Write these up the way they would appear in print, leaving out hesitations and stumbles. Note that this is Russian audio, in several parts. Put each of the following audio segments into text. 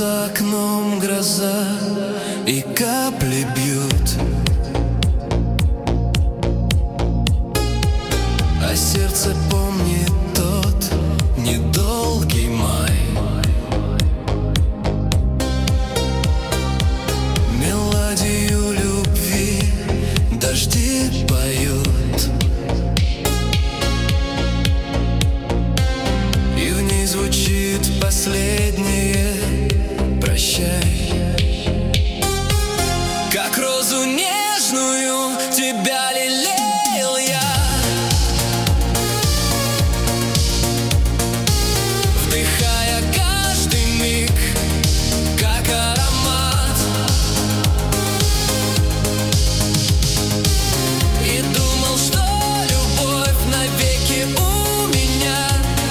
за окном гроза, и капли бьют, а сердце помнит тот недолгий май. Мелодию любви дожди поют, и в ней звучит последнее прощай. Как розу нежную тебя лелеял я, вдыхая каждый миг, как аромат, и думал, что любовь навеки у меня.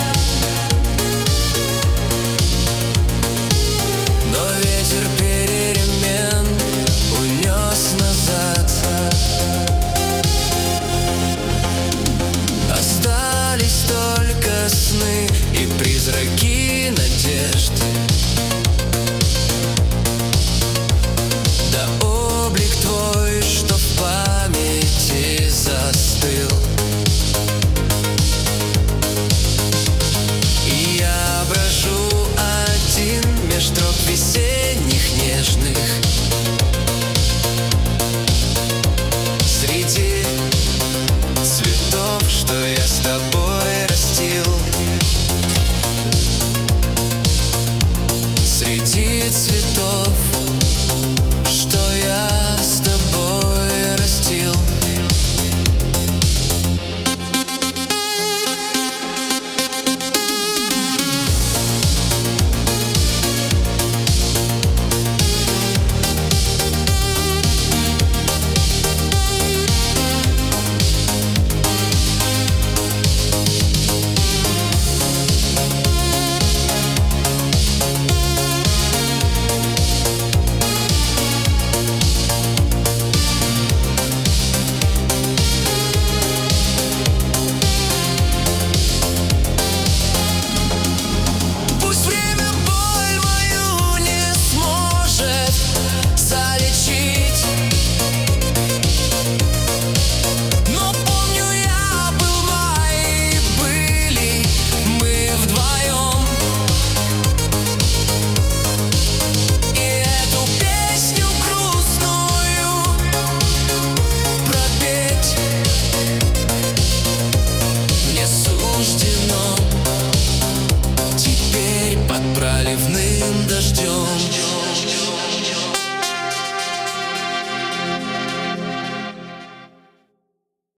Но ветер перемен унес назад, остались только сны и призраки надежд. Да облик твой, что в памяти застыл, и я брожу один меж троп весенних нежных, среди цветов, что я с тобой